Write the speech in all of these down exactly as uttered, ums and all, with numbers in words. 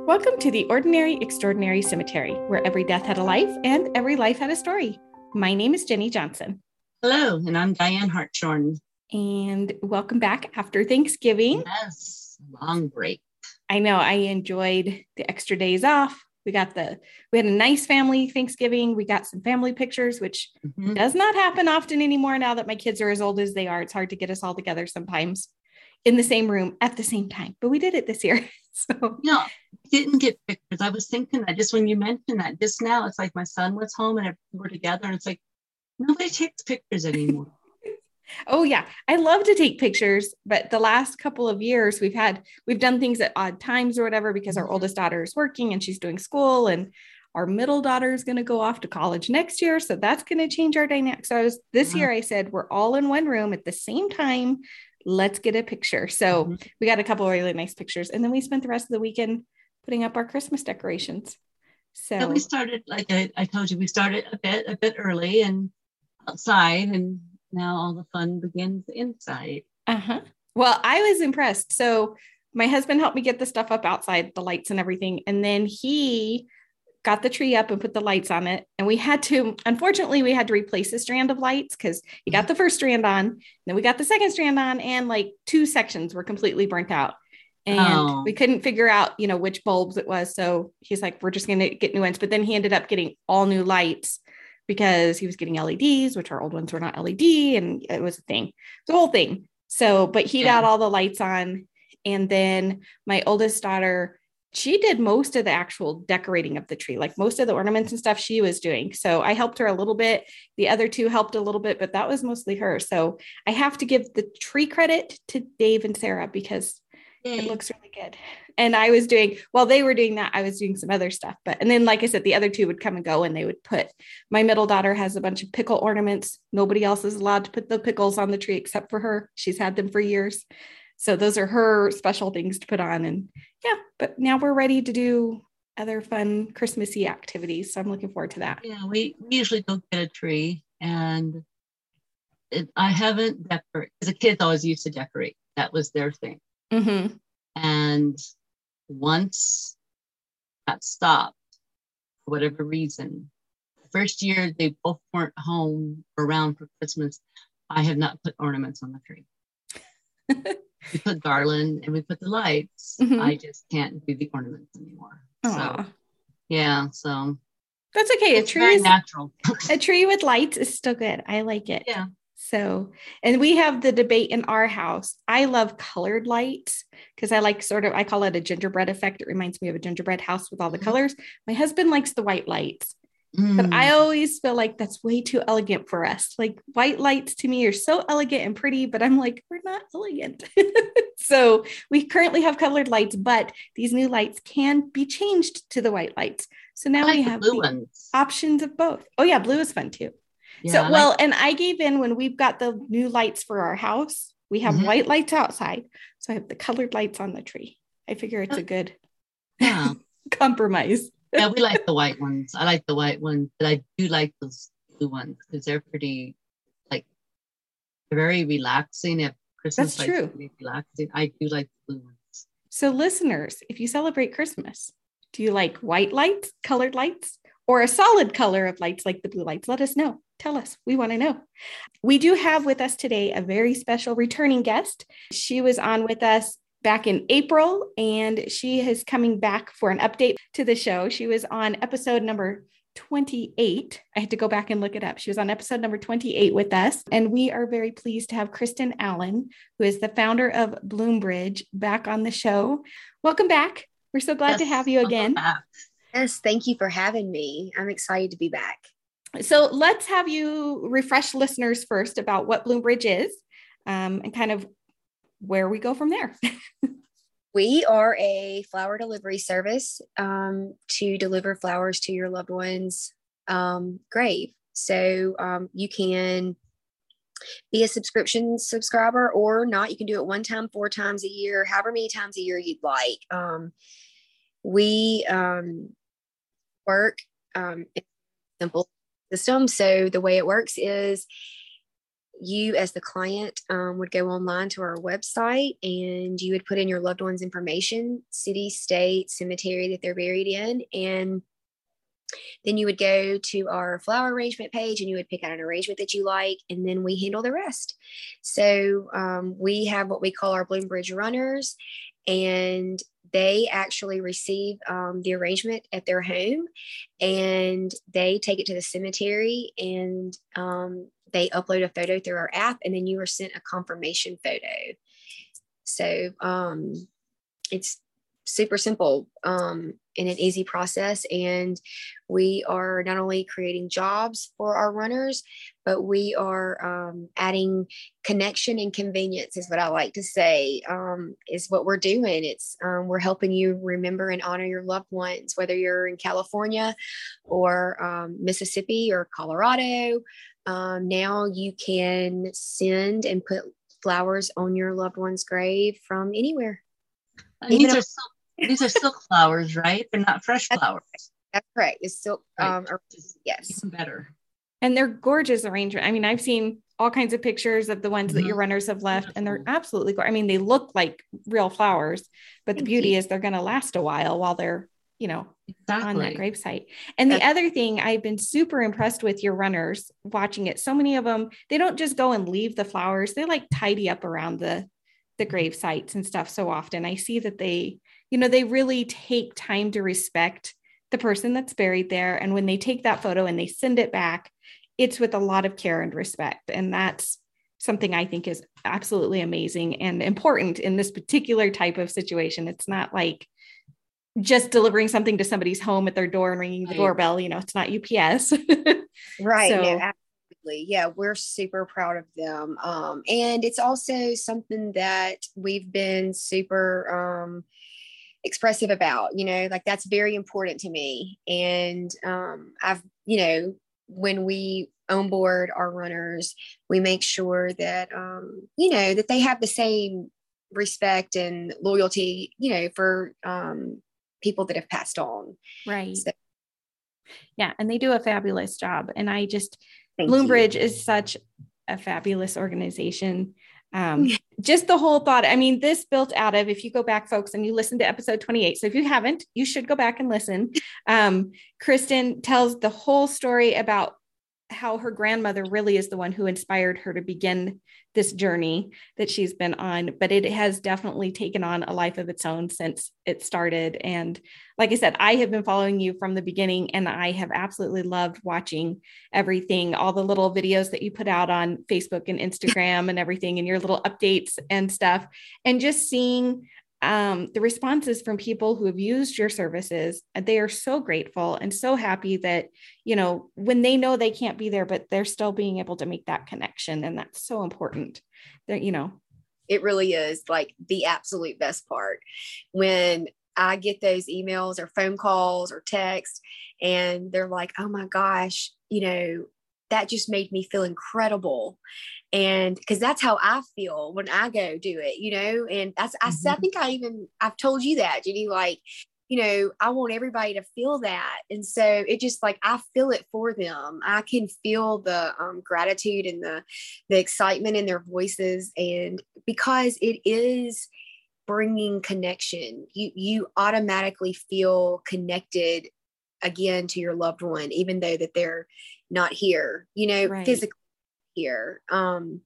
Welcome to the Ordinary Extraordinary Cemetery, where every death had a life and every life had a story. My name is Jenny Johnson. Hello, and I'm Diane Hartshorn. And welcome back after Thanksgiving. Yes, long break. I know I enjoyed the extra days off. We got the, we had a nice family Thanksgiving. We got some family pictures, which mm-hmm. does not happen often anymore now that my kids are as old as they are. It's hard to get us all together sometimes in the same room at the same time, but we did it this year. So no, didn't get pictures. I was thinking that just when you mentioned that just now, it's like my son was home and we're together and it's like, nobody takes pictures anymore. Oh yeah. I love to take pictures, but the last couple of years we've had, we've done things at odd times or whatever, because our mm-hmm. oldest daughter is working and she's doing school, and our middle daughter is going to go off to college next year. So that's going to change our dynamic. So I was, this uh-huh. year I said, we're all in one room at the same time. Let's get a picture. So mm-hmm. we got a couple of really nice pictures, and then we spent the rest of the weekend putting up our Christmas decorations. So yeah, we started, like I, I told you, we started a bit, a bit early and outside, and now all the fun begins inside. Uh-huh. Well, I was impressed. So my husband helped me get the stuff up outside, the lights and everything. And then he got the tree up and put the lights on it. And we had to, unfortunately, we had to replace a strand of lights because he got the first strand on, then we got the second strand on, and like two sections were completely burnt out. And oh. we couldn't figure out, you know, which bulbs it was. So he's like, we're just going to get new ones. But then he ended up getting all new lights because he was getting L E Ds, which our old ones were not L E D. And it was a thing, the whole thing. So, but he yeah. got all the lights on. And then my oldest daughter, she did most of the actual decorating of the tree, like most of the ornaments and stuff she was doing. So I helped her a little bit. The other two helped a little bit, but that was mostly her. So I have to give the tree credit to Dave and Sarah because Yay. It looks really good. And I was doing, while they were doing that, I was doing some other stuff. But, and then, like I said, the other two would come and go, and they would put, my middle daughter has a bunch of pickle ornaments. Nobody else is allowed to put the pickles on the tree except for her. She's had them for years. So those are her special things to put on. And yeah, but now we're ready to do other fun Christmassy activities. So I'm looking forward to that. Yeah, we, we usually go get a tree, and it, I haven't decorated, because the kids always used to decorate. That was their thing. Mm-hmm. And once that stopped, for whatever reason, the first year they both weren't home around for Christmas, I have not put ornaments on the tree. We put garland and we put the lights. Mm-hmm. I just can't do the ornaments anymore. Aww. So yeah, so that's okay. A tree is natural. A tree with lights is still good. I like it. Yeah. So, and we have the debate in our house. I love colored lights because I like sort of, I call it a gingerbread effect. It reminds me of a gingerbread house with all the mm-hmm. colors. My husband likes the white lights. Mm. But I always feel like that's way too elegant for us. Like white lights to me are so elegant and pretty, but I'm like, we're not elegant. So we currently have colored lights, but these new lights can be changed to the white lights. So now like we have blue the ones. Options of both. Oh yeah, blue is fun too. Yeah, so, well, like- and I gave in when we've got the new lights for our house. We have mm-hmm. white lights outside. So I have the colored lights on the tree. I figure it's a good yeah. compromise. Yeah, we like the white ones. I like the white ones, but I do like those blue ones because they're pretty, like, they're very relaxing. If Christmas That's true. Really relaxing, I do like the blue ones. So, listeners, if you celebrate Christmas, do you like white lights, colored lights, or a solid color of lights like the blue lights? Let us know. Tell us. We want to know. We do have with us today a very special returning guest. She was on with us back in April, and she is coming back for an update to the show. She was on episode number twenty-eight. I had to go back and look it up. She was on episode number twenty-eight with us, and we are very pleased to have Kristen Allen, who is the founder of Bloombridge, back on the show. Welcome back. We're so glad yes, to have you again. Yes, thank you for having me. I'm excited to be back. So let's have you refresh listeners first about what Bloombridge is, um, and kind of where we go from there. We are a flower delivery service um, to deliver flowers to your loved one's um, grave. So um, you can be a subscription subscriber or not. You can do it one time, four times a year, however many times a year you'd like. Um, we um, work um, in a simple system. So the way it works is you as the client um, would go online to our website and you would put in your loved one's information, city, state, cemetery that they're buried in. And then you would go to our flower arrangement page and you would pick out an arrangement that you like, and then we handle the rest. So um, we have what we call our Bloombridge runners, and they actually receive um, the arrangement at their home, and they take it to the cemetery, and um, they upload a photo through our app, and then you are sent a confirmation photo. So um, it's super simple um, and an easy process. And we are not only creating jobs for our runners, but we are um, adding connection and convenience is what I like to say um, is what we're doing. It's um, we're helping you remember and honor your loved ones, whether you're in California or um, Mississippi or Colorado. Um, now you can send and put flowers on your loved one's grave from anywhere. And these are silk, these are silk flowers, right? They're not fresh flowers. That's correct. It's silk. Right. Um, or, yes, even better. And they're gorgeous arrangement. I mean, I've seen all kinds of pictures of the ones mm-hmm. that your runners have left, and they're absolutely gorgeous. I mean, they look like real flowers, but Thank the beauty you. is they're going to last a while while they're, you know, exactly. on that gravesite. And the other thing, I've been super impressed with your runners watching it. So many of them, they don't just go and leave the flowers. They like tidy up around the, the grave sites and stuff. So often I see that they, you know, they really take time to respect the person that's buried there. And when they take that photo and they send it back, it's with a lot of care and respect. And that's something I think is absolutely amazing and important in this particular type of situation. It's not like just delivering something to somebody's home at their door and ringing the right. doorbell. You know, it's not U P S. Right. So, no, absolutely. Yeah. We're super proud of them. Um, and it's also something that we've been super, um, expressive about, you know, like that's very important to me. And, um, I've, you know, when we onboard our runners, we make sure that, um, you know, that they have the same respect and loyalty, you know, for, um, people that have passed on. Right. So, yeah. And they do a fabulous job. And I just, Thank Bloombridge you. is such a fabulous organization. Um, just the whole thought. I mean, this built out of, if you go back, folks, and you listen to episode twenty-eight. So if you haven't, you should go back and listen. Um, Kristen tells the whole story about how her grandmother really is the one who inspired her to begin this journey that she's been on, but it has definitely taken on a life of its own since it started. And like I said, I have been following you from the beginning, and I have absolutely loved watching everything, all the little videos that you put out on Facebook and Instagram and everything, and your little updates and stuff, and just seeing um, the responses from people who have used your services. They are so grateful and so happy that, you know, when they know they can't be there, but they're still being able to make that connection. And that's so important that, you know, it really is like the absolute best part when I get those emails or phone calls or texts and they're like, oh my gosh, you know, that just made me feel incredible. And because that's how I feel when I go do it, you know, and that's, I, mm-hmm. I think I even, I've told you that, Jenny, like, you know, I want everybody to feel that. And so it just like, I feel it for them. I can feel the um, gratitude and the, the excitement in their voices. And because it is bringing connection, you, you automatically feel connected again to your loved one, even though that they're not here, you know, right. physically here. Um,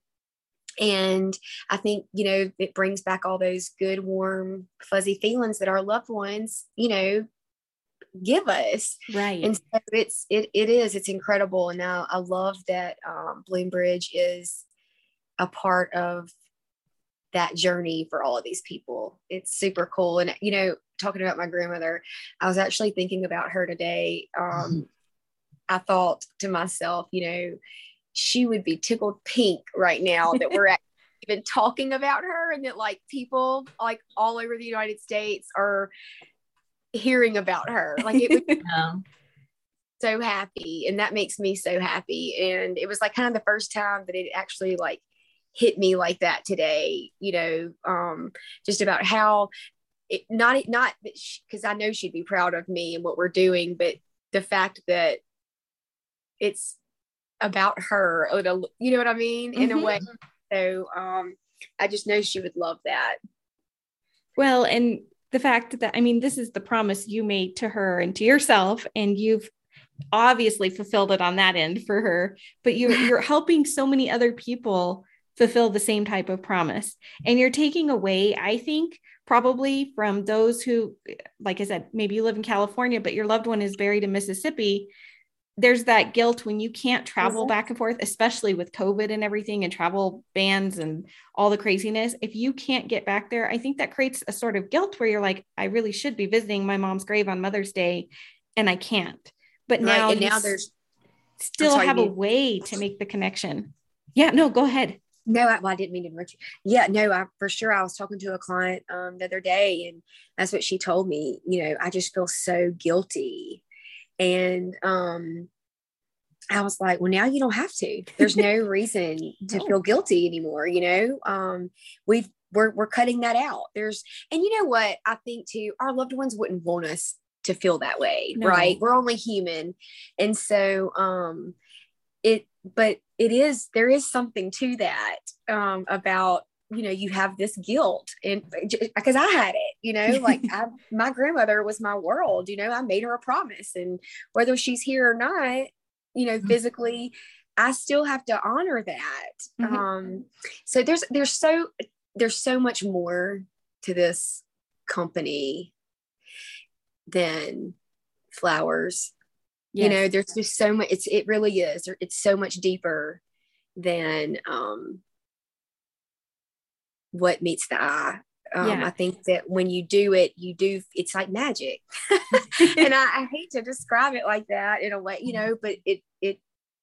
and I think, you know, it brings back all those good, warm, fuzzy feelings that our loved ones, you know, give us. Right. And so it's, it, it is, it's incredible. And now I love that um, Bloombridge is a part of that journey for all of these people. It's super cool. And, you know, talking about my grandmother, I was actually thinking about her today. Um, mm-hmm. I thought to myself, you know, she would be tickled pink right now that we're even talking about her, and that like people like all over the United States are hearing about her. Like it would be yeah. so happy. And that makes me so happy. And it was like kind of the first time that it actually like hit me like that today, you know, um, just about how it, not, not because I know she'd be proud of me and what we're doing, but the fact that it's about her, or the, you know what I mean? In Mm-hmm. a way. So um, I just know she would love that. Well, and the fact that, I mean, this is the promise you made to her and to yourself, and you've obviously fulfilled it on that end for her, but you're, you're helping so many other people fulfill the same type of promise. And you're taking away, I think, probably from those who, like I said, maybe you live in California, but your loved one is buried in Mississippi. There's that guilt when you can't travel back and forth, especially with COVID and everything and travel bans and all the craziness. If you can't get back there, I think that creates a sort of guilt where you're like, I really should be visiting my mom's grave on Mother's Day and I can't. But now, right. And now there's still sorry, have a you. way to make the connection. Yeah, no, go ahead. No, I, well, I didn't mean to interrupt you. Yeah, no, I, for sure. I was talking to a client um, the other day, and that's what she told me. You know, I just feel so guilty. And um, I was like, well, now you don't have to. There's no reason to No. feel guilty anymore. You know, um, we've, we're, we're cutting that out. There's, and you know what, I think too, our loved ones wouldn't want us to feel that way. No. Right. We're only human. And so um, it, but it is, there is something to that um, about, you know, you have this guilt, and because I had it, you know, like I, my grandmother was my world, you know, I made her a promise, and whether she's here or not, you know, physically, I still have to honor that. Mm-hmm. Um, so there's, there's so, there's so much more to this company than flowers. Yes. You know, there's just so much, it's, it really is, it's so much deeper than, um, what meets the eye. Um, Yeah. I think that when you do it, you do, it's like magic. And I, I hate to describe it like that in a way, you know, but it, it,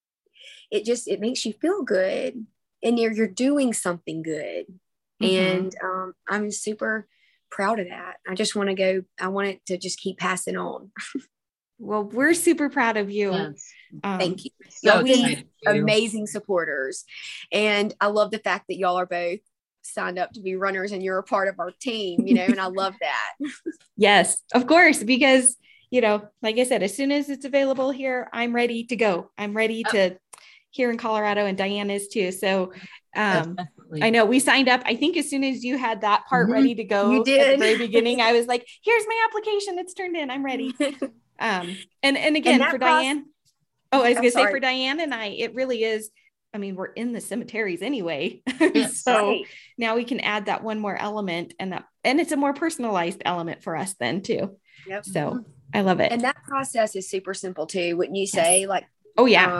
it just, it makes you feel good, and you're, you're doing something good. Mm-hmm. And um, I'm super proud of that. I just want to go, I want it to just keep passing on. Well, we're super proud of you. Yes. Um, Thank you. So Y'all excited be for you. amazing supporters. And I love the fact that y'all are both signed up to be runners, and you're a part of our team, you know, and I love that. Yes, of course, because, you know, like I said, as soon as it's available here, I'm ready to go. I'm ready to here in Colorado, and Diane is too. So um, I know we signed up. I think as soon as you had that part Mm-hmm. ready to go You did. at the very beginning, I was like, here's my application. It's turned in. I'm ready. Um, and, and again, And for process- Diane, oh, I was I'm going to say sorry. for Diane and I, it really is. I mean, we're in the cemeteries anyway. Yes. So Right. now we can add that one more element, and that, and it's a more personalized element for us then too. Yep. So I love it. And that process is super simple too, wouldn't you say? Yes. Like, Oh yeah. um,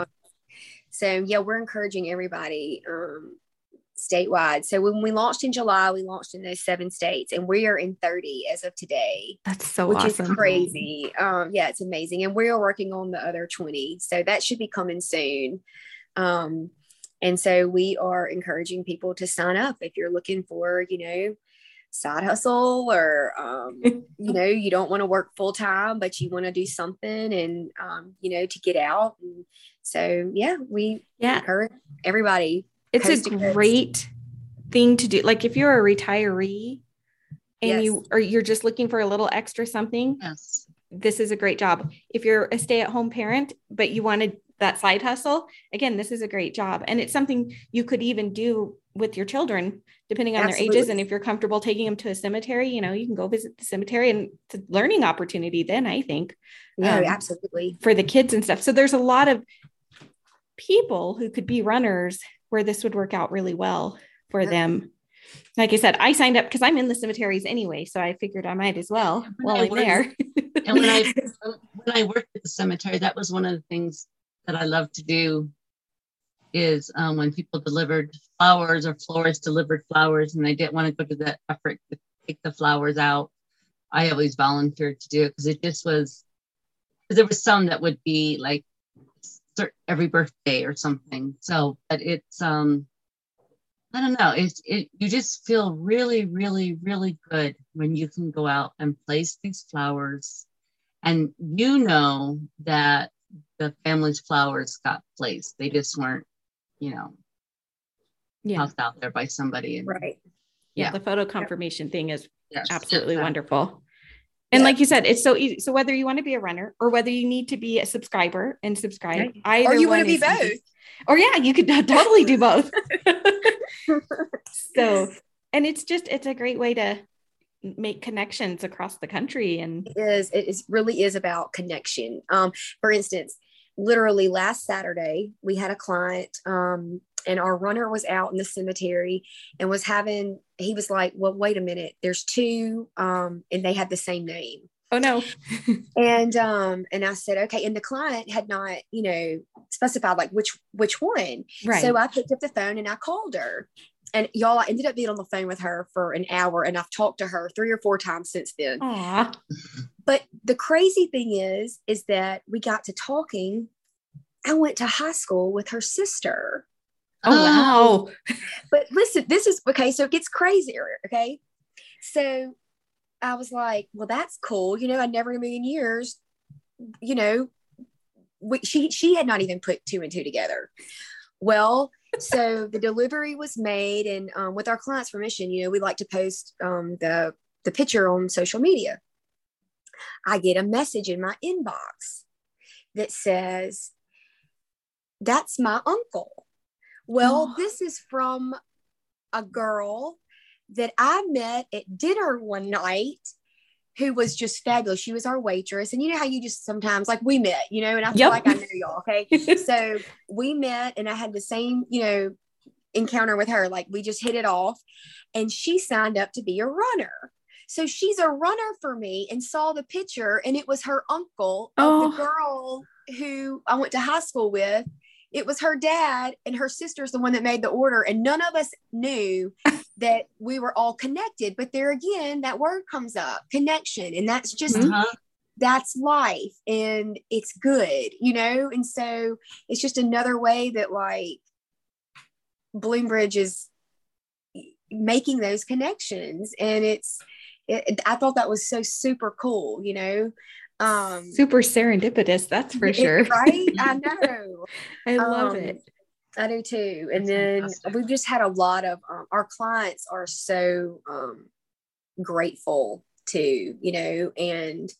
so yeah, we're encouraging everybody um, statewide. So when we launched in July, we launched in those seven states, and we are in thirty as of today. That's so which awesome. is crazy. Um, yeah, it's amazing. And we are working on the other twenty. So that should be coming soon. Um, and so we are encouraging people to sign up if you're looking for, you know, side hustle, or, um, you know, you don't want to work full time, but you want to do something, and, um, you know, to get out. And so, yeah, we Yeah. encourage everybody. It's a coast to coast. great thing to do. Like if you're a retiree and Yes. you, or you're just looking for a little extra something, Yes. this is a great job. If you're a stay-at-home parent, but you wanted that side hustle, again, this is a great job. And it's something you could even do with your children, depending on Absolutely. their ages. And if you're comfortable taking them to a cemetery, you know, you can go visit the cemetery, and it's a learning opportunity then, I think. No, um, absolutely. for the kids and stuff. So there's a lot of people who could be runners where this would work out really well for Yep. them. Like I said, I signed up because I'm in the cemeteries anyway, so I figured I might as well When while I I'm worked- there. And when I when I worked at the cemetery, that was one of the things that I love to do. Is um, when people delivered flowers, or florists delivered flowers, and they didn't want to go to the effort to take the flowers out, I always volunteered to do it, because it just was. Because there was some that would be like cer- every birthday or something. So, but it's um, I don't know. It's it. You just feel really, really, really good when you can go out and place these flowers, and you know that the family's flowers got placed. They just weren't, you know, Yeah. tossed out there by somebody. And, Right. yeah. Yeah. The photo confirmation thing is yes, absolutely yes, wonderful. And Yeah. like you said, it's so easy. So whether you want to be a runner or whether you need to be a subscriber and subscribe, Right. either Or you one want to be is easy. both. Or yeah, you could totally do both. So, and it's just, it's a great way to make connections across the country. And it is, it is really is about connection. Um, for instance, literally last Saturday, we had a client, um, and our runner was out in the cemetery and was having, he was like, well, wait a minute, there's two, um, and they had the same name. Oh no. and, um, and I said, okay. And the client had not, you know, specified like which, which one. Right. So I picked up the phone and I called her. And y'all, I ended up being on the phone with her for an hour, and I've talked to her three or four times since then. Aww. But the crazy thing is, is that we got to talking. I went to high school with her sister. Oh, wow. But listen, this is, okay, so it gets crazier, okay? So I was like, well, that's cool. You know, I never in a million years, you know, we, she, she had not even put two and two together. Well, so the delivery was made, and um, with our client's permission, you know, we like to post um, the, the picture on social media. I get a message in my inbox that says, that's my uncle. Well, oh. This is from a girl that I met at dinner one night who was just fabulous. She was our waitress. And you know how you just sometimes, like, we met, you know, and I feel yep. like I know y'all. Okay. So we met, and I had the same, you know, encounter with her. Like, we just hit it off, and she signed up to be a runner. So she's a runner for me, and saw the picture, and it was her uncle of oh. the girl who I went to high school with. It was her dad, and her sister's the one that made the order. And none of us knew that we were all connected. But there again, that word comes up, connection. And that's just, mm-hmm. that's life. And it's good, you know? And so it's just another way that, like, Bloombridge is making those connections. And it's, it, I thought that was so super cool, you know? Um, super serendipitous, that's for sure. Right? I know. I love um, it. I do too. And That's then fantastic. We've just had a lot of um, our clients are so um, grateful too, you know, and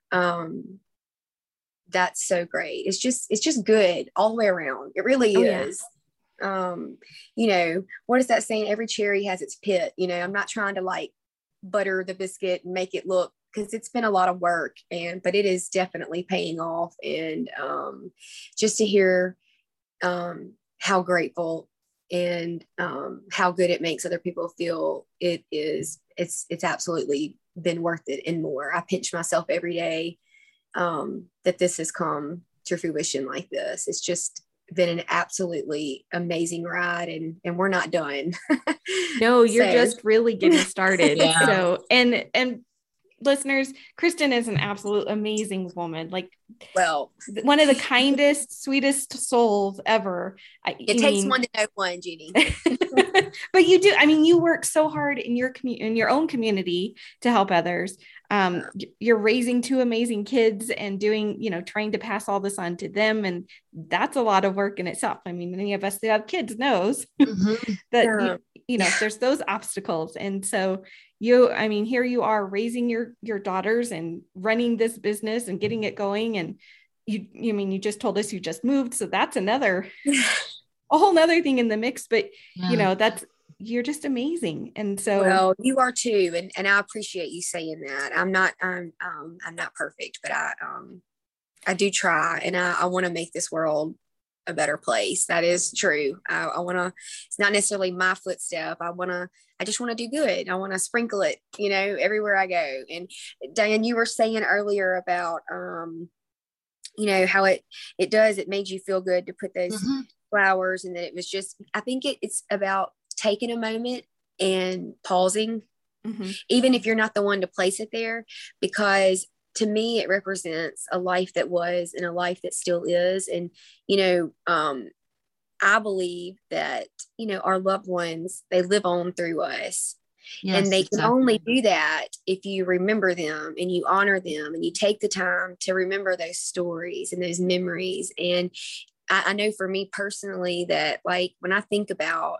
um, that's so great. It's just, it's just good all the way around. It really oh, is. Yeah. Um, you know, what is that saying? Every cherry has its pit. You know, I'm not trying to like butter the biscuit and make it look, because it's been a lot of work, and but it is definitely paying off. And um, just to hear um, how grateful and um, how good it makes other people feel, it is it's it's absolutely been worth it and more. I pinch myself every day um, that this has come to fruition like this. It's just been an absolutely amazing ride, and and we're not done. No, you're so. just really getting started. Yeah. So and and listeners, Kristen is an absolute amazing woman. Like, well, one of the kindest, sweetest souls ever. I, it takes mean, one to know one, Jeannie. But you do. I mean, you work so hard in your community, in your own community, to help others. Um, you're raising two amazing kids and doing, you know, trying to pass all this on to them, and that's a lot of work in itself. I mean, many of us that have kids knows mm-hmm. that yeah. you, you know there's those obstacles, and so. You, I mean, here you are raising your, your daughters and running this business and getting it going. And you, you mean, you just told us you just moved. So that's another, a whole nother thing in the mix, but yeah. you know, that's, you're just amazing. And so, well, you are too. And, and I appreciate you saying that. I'm not, I'm, um, I'm not perfect, but I, um, I do try, and I, I want to make this world a better place. That is true. I, I want to, it's not necessarily my footstep. I want to, I just want to do good. I want to sprinkle it, you know, everywhere I go. And Diane, you were saying earlier about, um, you know, how it, it does, it made you feel good to put those mm-hmm. flowers, and that it was just, I think it, it's about taking a moment and pausing, mm-hmm. even if you're not the one to place it there, because to me, it represents a life that was and a life that still is. And, you know, um, I believe that, you know, our loved ones, they live on through us. Yes, and they exactly. can only do that if you remember them and you honor them and you take the time to remember those stories and those memories. And I, I know for me personally that, like, when I think about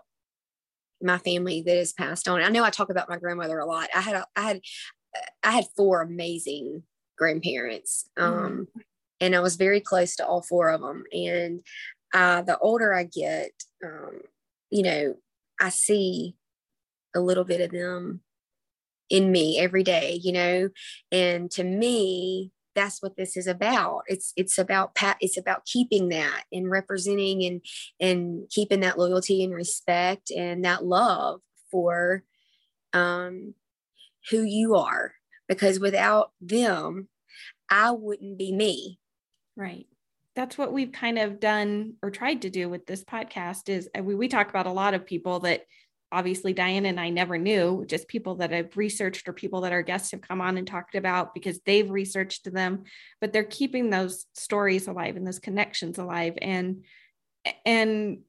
my family that has passed on, I know I talk about my grandmother a lot. I had, a, I had, I had four amazing grandparents. Um, mm-hmm. And I was very close to all four of them. And uh, the older I get, um, you know, I see a little bit of them in me every day, you know, and to me, that's what this is about. It's, it's about, it's about keeping that and representing and, and keeping that loyalty and respect and that love for, um, who you are, because without them, I wouldn't be me. Right. That's what we've kind of done or tried to do with this podcast is we, we talk about a lot of people that obviously Diane and I never knew, just people that I've researched or people that our guests have come on and talked about because they've researched them, but they're keeping those stories alive and those connections alive and, and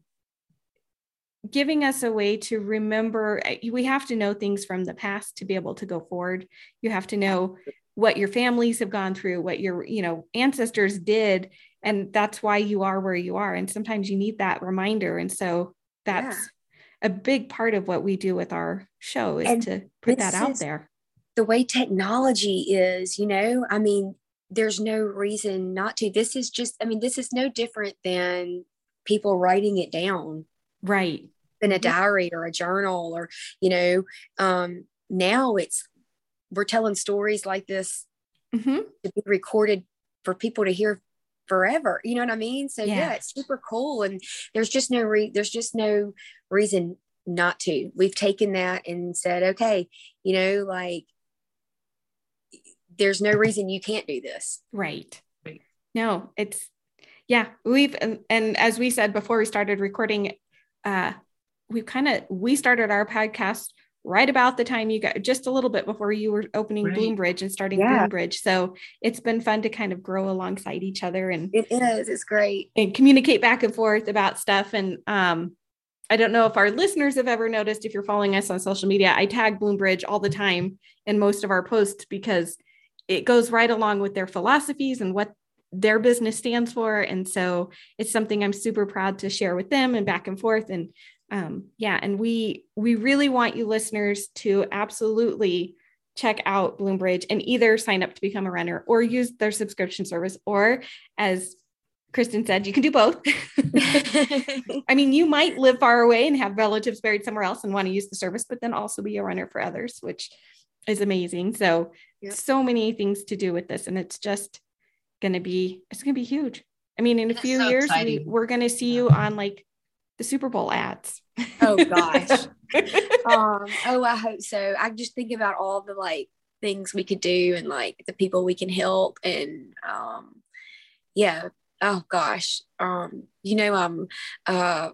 giving us a way to remember. We have to know things from the past to be able to go forward. You have to know what your families have gone through, what your, you know, ancestors did. And that's why you are where you are. And sometimes you need that reminder. And so that's yeah. a big part of what we do with our show is and to put that out there. The way technology is, you know, I mean, there's no reason not to. This is just, I mean, this is no different than people writing it down. Right. In a diary or a journal or, you know, um, now it's, we're telling stories like this mm-hmm. to be recorded for people to hear forever. You know what I mean? So yeah, yeah it's super cool. And there's just no, re- there's just no reason not to. We've taken that and said, okay, you know, like there's no reason you can't do this. Right. Right. No, it's, yeah, we've, and, and as we said before we started recording, uh, we kind of, we started our podcast right about the time you got, just a little bit before you were opening right. Bloombridge and starting yeah. Bloombridge. So it's been fun to kind of grow alongside each other and it is, it's great. And communicate back and forth about stuff. And um, I don't know if our listeners have ever noticed, if you're following us on social media, I tag Bloombridge all the time in most of our posts because it goes right along with their philosophies and what their business stands for. And so it's something I'm super proud to share with them and back and forth. And um, yeah, and we, we really want you listeners to absolutely check out Bloombridge and either sign up to become a runner or use their subscription service. Or as Kristen said, you can do both. I mean, you might live far away and have relatives buried somewhere else and want to use the service, but then also be a runner for others, which is amazing. So, yep. so many things to do with this. And it's just going to be, it's going to be huge. I mean, in a few so years, we, we're going to see yeah. you on like the Super Bowl ads. Oh gosh. um, oh, I hope so. I just think about all the like things we could do and like the people we can help. And um, yeah. Oh gosh. Um, you know, um, uh,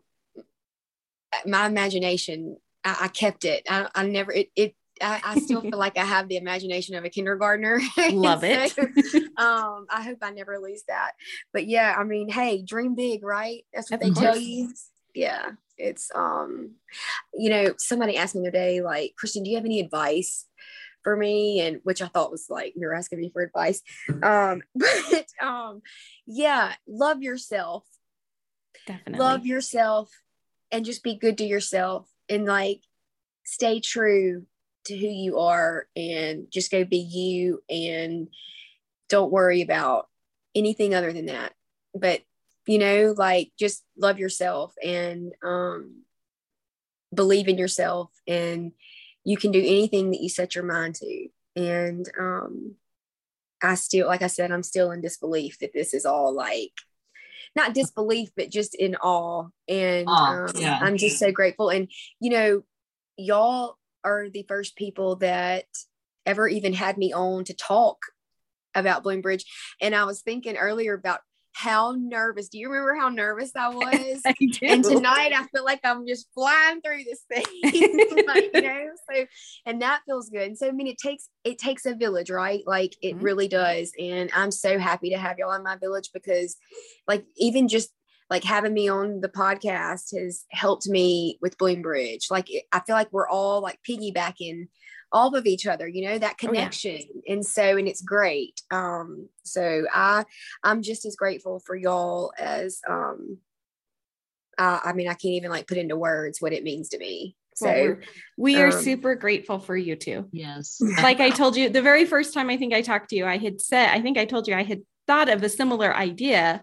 my imagination, I, I kept it. I, I never, it, it I, I still feel like I have the imagination of a kindergartner. Love it. so, um, I hope I never lose that. But yeah, I mean, hey, dream big, right? That's what of they course. Tell you. Yeah, it's, um, you know, somebody asked me the other day, like, Kristen, do you have any advice for me? And which I thought was like, you're asking me for advice. Um, but um, yeah, love yourself. Definitely. Love yourself and just be good to yourself and like stay true to who you are and just go be you and don't worry about anything other than that. But, you know, like just love yourself and um, believe in yourself and you can do anything that you set your mind to. And um, I still, like I said, I'm still in disbelief that this is all like, not disbelief, but just in awe. And oh, um, yeah. I'm just so grateful. And, you know, y'all are the first people that ever even had me on to talk about Bloombridge. And I was thinking earlier about how nervous. Do you remember how nervous I was? I do. And tonight I feel like I'm just flying through this thing. Like, you know, so, and that feels good. And so, I mean, it takes, it takes a village, right? Like it mm-hmm. really does. And I'm so happy to have y'all in my village because like, even just like having me on the podcast has helped me with Bloombridge. Like, I feel like we're all like piggybacking off of each other, you know, that connection. Oh, yeah. And so, and it's great. Um, so I, I'm just as grateful for y'all as, um, uh, I mean, I can't even like put into words what it means to me. So well, we are um, super grateful for you too. Yes. Like I told you, the very first time I think I talked to you, I had said, I think I told you I had thought of a similar idea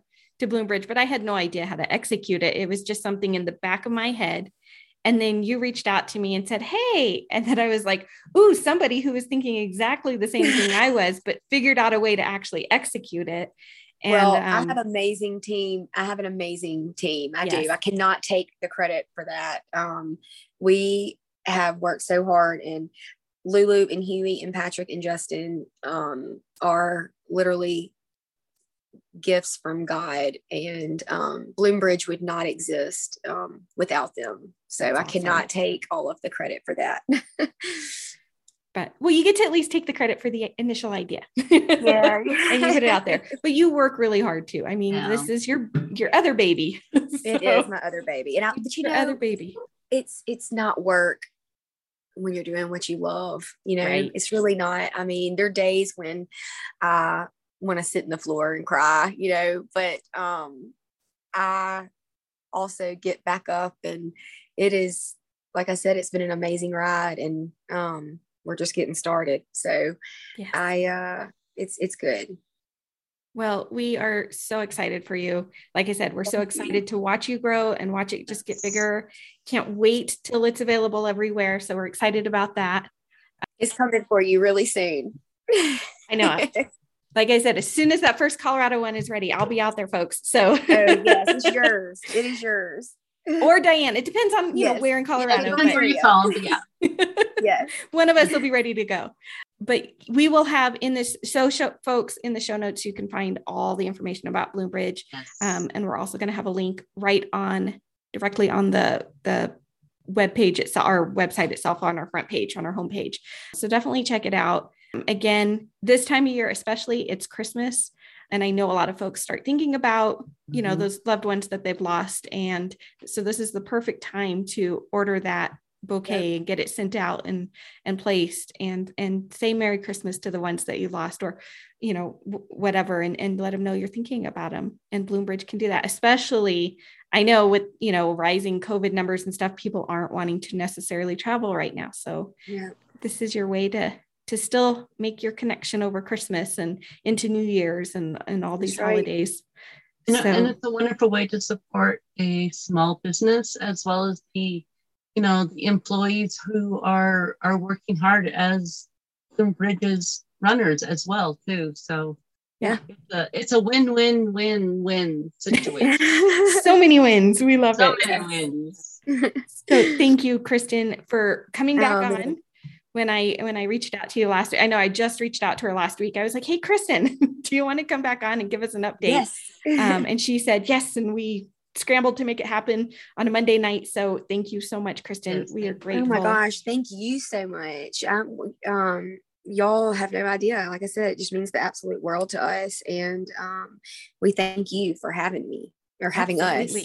to Bloombridge, but I had no idea how to execute it. It was just something in the back of my head. And then you reached out to me and said, hey, and then I was like, ooh, somebody who was thinking exactly the same thing I was, but figured out a way to actually execute it. And well, um, I have an amazing team. I have an amazing team. I yes. do. I cannot take the credit for that. Um, we have worked so hard, and Lulu and Huey and Patrick and Justin um, are literally gifts from God, and um, Bloombridge would not exist um, without them. So That's I awesome. cannot take all of the credit for that. But well, you get to at least take the credit for the initial idea. Yeah. And you put it out there, but you work really hard too. I mean, yeah. this is your, your other baby. So, it is my other baby. And I, but you your know, other baby. It's, it's not work when you're doing what you love, you know, right. It's really not. I mean, there are days when I want to sit in the floor and cry, you know, but um, I also get back up, and it is, like I said, it's been an amazing ride, and um, we're just getting started. So yes. I, uh, it's, it's good. Well, we are so excited for you. Like I said, we're so excited to watch you grow and watch it just get bigger. Can't wait till it's available everywhere. So we're excited about that. It's coming for you really soon. I know. Like I said, as soon as that first Colorado one is ready, I'll be out there, folks. So oh, yes, it's yours. It is yours. Or Diane. It depends on, you yes. know, where in Colorado. Yeah, depends where you call, yeah. Yes. One of us will be ready to go. But we will have in this, so show, folks, in the show notes, you can find all the information about Bloombridge. Yes. Um, and we're also going to have a link right on, directly on the, the webpage itself, our website itself, on our front page, on our homepage. So definitely check it out. Again, this time of year, especially, it's Christmas. And I know a lot of folks start thinking about, you know, mm-hmm. those loved ones that they've lost. And so this is the perfect time to order that bouquet yep. and get it sent out and, and placed, and, and say Merry Christmas to the ones that you lost, or, you know, w- whatever, and, and let them know you're thinking about them. And Bloombridge can do that, especially, I know with, you know, rising COVID numbers and stuff, people aren't wanting to necessarily travel right now. So yeah. this is your way to, to still make your connection over Christmas and into New Year's and, and all these That's right. holidays. And, so, and it's a wonderful way to support a small business, as well as the, you know, the employees who are, are working hard as Bloombridge's runners as well, too. So yeah, it's a, it's a win-win-win-win situation. So many wins. We love so it. So many wins. So thank you, Kristen, for coming back um, on. When I, when I reached out to you last week, I know I just reached out to her last week. I was like, hey, Kristen, do you want to come back on and give us an update? Yes. um, and she said, yes. And we scrambled to make it happen on a Monday night. So thank you so much, Kristen. Yes. We are grateful. Oh my gosh. Thank you so much. Um, um, y'all have no idea. Like I said, it just means the absolute world to us. And um, we thank you for having me, or having Absolutely. us.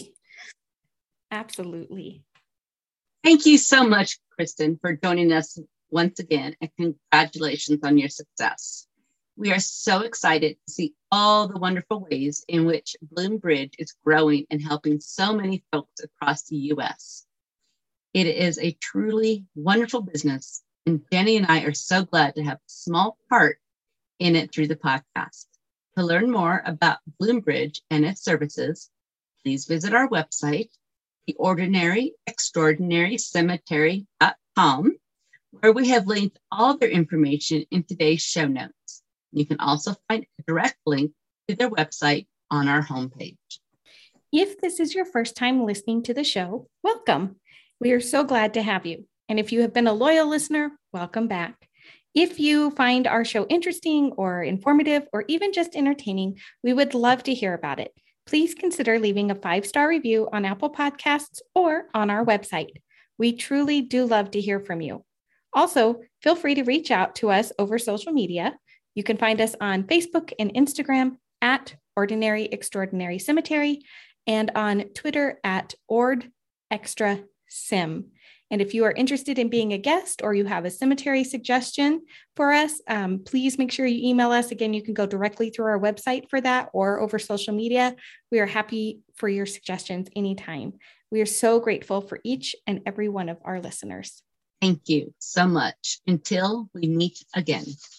Absolutely. Thank you so much, Kristen, for joining us once again, and congratulations on your success. We are so excited to see all the wonderful ways in which Bloombridge is growing and helping so many folks across the U S. It is a truly wonderful business, and Jenny and I are so glad to have a small part in it through the podcast. To learn more about Bloombridge and its services, please visit our website, the ordinary extraordinary cemetery dot com, where we have linked all their information in today's show notes. You can also find a direct link to their website on our homepage. If this is your first time listening to the show, welcome. We are so glad to have you. And if you have been a loyal listener, welcome back. If you find our show interesting or informative or even just entertaining, we would love to hear about it. Please consider leaving a five-star review on Apple Podcasts or on our website. We truly do love to hear from you. Also, feel free to reach out to us over social media. You can find us on Facebook and Instagram at Ordinary Extraordinary Cemetery, and on Twitter at Ord Extra Sim. And if you are interested in being a guest, or you have a cemetery suggestion for us, um, please make sure you email us. Again, you can go directly through our website for that, or over social media. We are happy for your suggestions anytime. We are so grateful for each and every one of our listeners. Thank you so much. Until we meet again.